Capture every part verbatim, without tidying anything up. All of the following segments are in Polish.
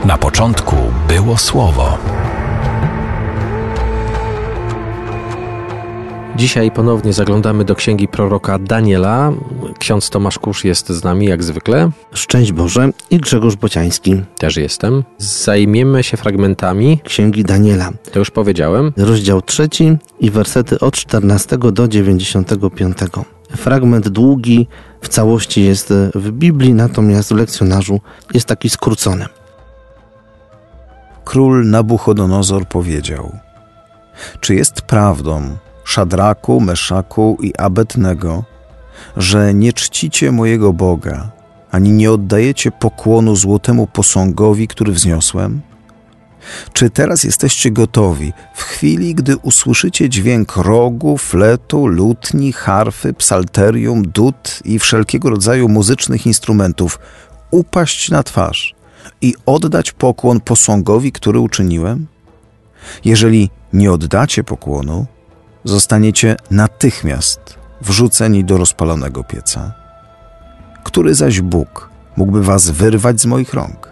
Na początku było Słowo. Dzisiaj ponownie zaglądamy do księgi proroka Daniela. Ksiądz Tomasz Kusz jest z nami jak zwykle. Szczęść Boże i Grzegorz Bociański. Też jestem. Zajmiemy się fragmentami księgi Daniela. To już powiedziałem. Rozdział trzeci i wersety od czternastego do dziewięćdziesiątego piątego. Fragment długi w całości jest w Biblii, natomiast w lekcjonarzu jest taki skrócony. Król Nabuchodonozor powiedział: czy jest prawdą, Szadraku, Meszaku i Abednego, że nie czcicie mojego Boga, ani nie oddajecie pokłonu złotemu posągowi, który wzniosłem? Czy teraz jesteście gotowi, w chwili, gdy usłyszycie dźwięk rogu, fletu, lutni, harfy, psalterium, dud i wszelkiego rodzaju muzycznych instrumentów, upaść na twarz i oddać pokłon posągowi, który uczyniłem? Jeżeli nie oddacie pokłonu, zostaniecie natychmiast wrzuceni do rozpalonego pieca. Który zaś Bóg mógłby was wyrwać z moich rąk?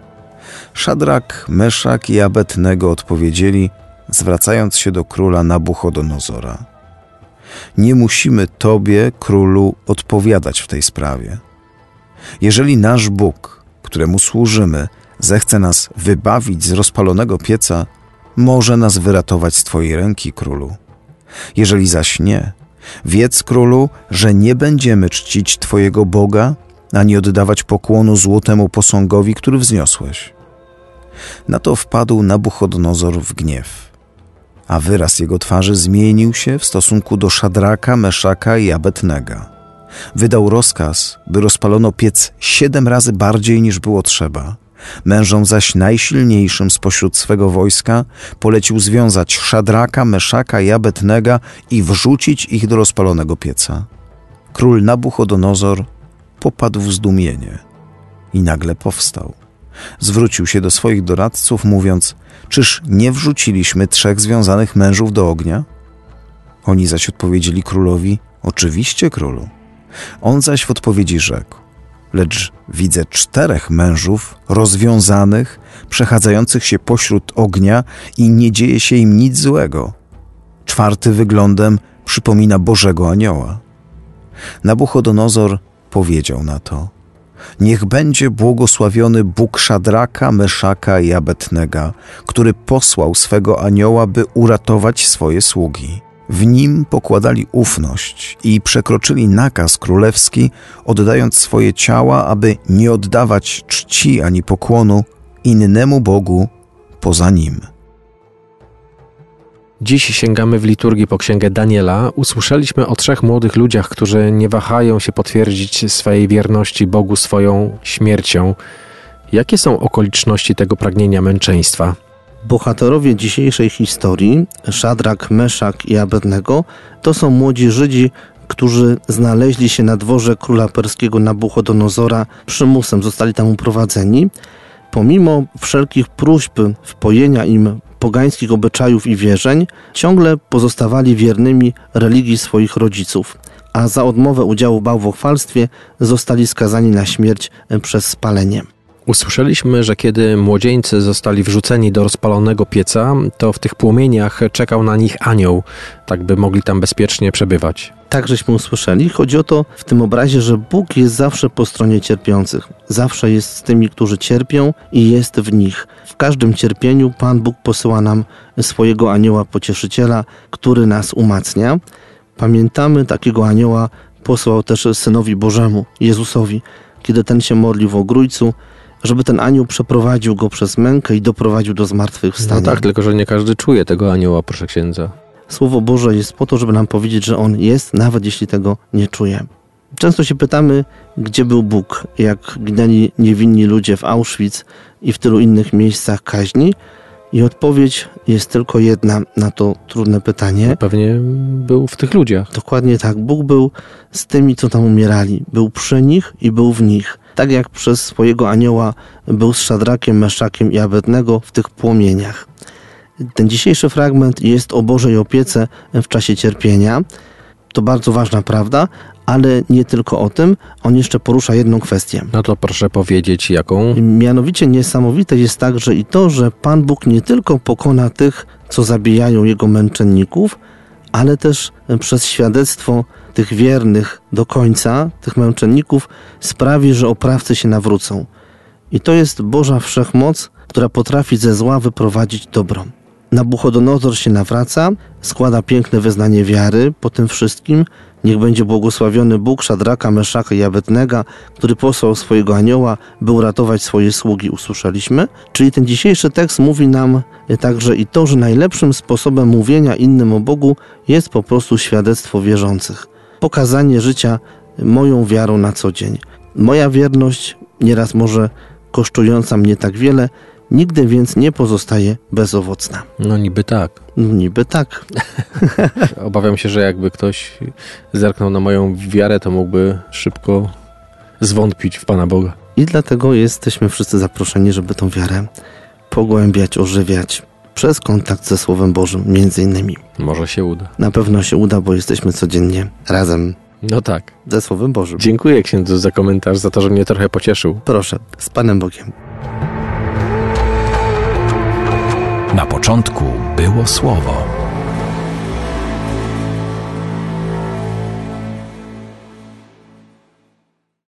Szadrak, Meszak i Abednego odpowiedzieli, zwracając się do króla Nabuchodonozora: nie musimy tobie, królu, odpowiadać w tej sprawie. Jeżeli nasz Bóg, któremu służymy, zechce nas wybawić z rozpalonego pieca, może nas wyratować z twojej ręki, królu. Jeżeli zaś nie, wiedz, królu, że nie będziemy czcić twojego Boga, ani oddawać pokłonu złotemu posągowi, który wzniosłeś. Na to wpadł Nabuchodonozor w gniew, a wyraz jego twarzy zmienił się w stosunku do Szadraka, Meszaka i Abednego. Wydał rozkaz, by rozpalono piec siedem razy bardziej niż było trzeba. Mężom zaś najsilniejszym spośród swego wojska polecił związać Szadraka, Meszaka i Abednego i wrzucić ich do rozpalonego pieca. Król Nabuchodonozor popadł w zdumienie i nagle powstał. Zwrócił się do swoich doradców, mówiąc: czyż nie wrzuciliśmy trzech związanych mężów do ognia? Oni zaś odpowiedzieli królowi: oczywiście, królu. On zaś w odpowiedzi rzekł: lecz widzę czterech mężów rozwiązanych, przechadzających się pośród ognia i nie dzieje się im nic złego. Czwarty wyglądem przypomina Bożego Anioła. Nabuchodonozor powiedział na to: niech będzie błogosławiony Bóg Szadraka, Meszaka i Abednego, który posłał swego anioła, by uratować swoje sługi. W nim pokładali ufność i przekroczyli nakaz królewski, oddając swoje ciała, aby nie oddawać czci ani pokłonu innemu Bogu poza nim. Dziś sięgamy w liturgii po księgę Daniela. Usłyszeliśmy o trzech młodych ludziach, którzy nie wahają się potwierdzić swojej wierności Bogu swoją śmiercią. Jakie są okoliczności tego pragnienia męczeństwa? Bohaterowie dzisiejszej historii, Szadrak, Meszak i Abednego, to są młodzi Żydzi, którzy znaleźli się na dworze króla perskiego Nabuchodonozora. Przymusem zostali tam uprowadzeni. Pomimo wszelkich próśb wpojenia im pogańskich obyczajów i wierzeń, ciągle pozostawali wiernymi religii swoich rodziców, a za odmowę udziału w bałwochwalstwie zostali skazani na śmierć przez spalenie. Usłyszeliśmy, że kiedy młodzieńcy zostali wrzuceni do rozpalonego pieca, to w tych płomieniach czekał na nich anioł, tak by mogli tam bezpiecznie przebywać. Tak żeśmy usłyszeli. Chodzi o to w tym obrazie, że Bóg jest zawsze po stronie cierpiących. Zawsze jest z tymi, którzy cierpią i jest w nich. W każdym cierpieniu Pan Bóg posyła nam swojego anioła pocieszyciela, który nas umacnia. Pamiętamy, takiego anioła posłał też Synowi Bożemu, Jezusowi, kiedy ten się modlił w ogrójcu, żeby ten anioł przeprowadził go przez mękę i doprowadził do zmartwychwstania. No tak, tylko że nie każdy czuje tego anioła, proszę księdza. Słowo Boże jest po to, żeby nam powiedzieć, że On jest, nawet jeśli tego nie czuje. Często się pytamy, gdzie był Bóg, jak ginęli niewinni ludzie w Auschwitz i w tylu innych miejscach kaźni. I odpowiedź jest tylko jedna na to trudne pytanie. Pewnie był w tych ludziach. Dokładnie tak. Bóg był z tymi, co tam umierali. Był przy nich i był w nich. Tak jak przez swojego anioła był z Szadrakiem, Meszakiem i Abednego w tych płomieniach. Ten dzisiejszy fragment jest o Bożej opiece w czasie cierpienia. To bardzo ważna prawda, ale nie tylko o tym. On jeszcze porusza jedną kwestię. No to proszę powiedzieć, jaką? Mianowicie niesamowite jest także i to, że Pan Bóg nie tylko pokona tych, co zabijają Jego męczenników, ale też przez świadectwo tych wiernych do końca, tych męczenników, sprawi, że oprawcy się nawrócą. I to jest Boża wszechmoc, która potrafi ze zła wyprowadzić dobro. Nabuchodonozor się nawraca, składa piękne wyznanie wiary po tym wszystkim. Niech będzie błogosławiony Bóg Szadraka, Meszaka i Abednego, który posłał swojego anioła, by uratować swoje sługi, usłyszeliśmy. Czyli ten dzisiejszy tekst mówi nam także i to, że najlepszym sposobem mówienia innym o Bogu jest po prostu świadectwo wierzących. Pokazanie życia moją wiarą na co dzień. Moja wierność, nieraz może kosztująca mnie tak wiele, nigdy więc nie pozostaje bezowocna. No niby tak. No niby tak. Obawiam się, że jakby ktoś zerknął na moją wiarę, to mógłby szybko zwątpić w Pana Boga. I dlatego jesteśmy wszyscy zaproszeni, żeby tą wiarę pogłębiać, ożywiać przez kontakt ze Słowem Bożym, między innymi. Może się uda. Na pewno się uda, bo jesteśmy codziennie razem No tak. ze Słowem Bożym. Dziękuję księdzu za komentarz, za to, że mnie trochę pocieszył. Proszę, z Panem Bogiem. Na początku było Słowo.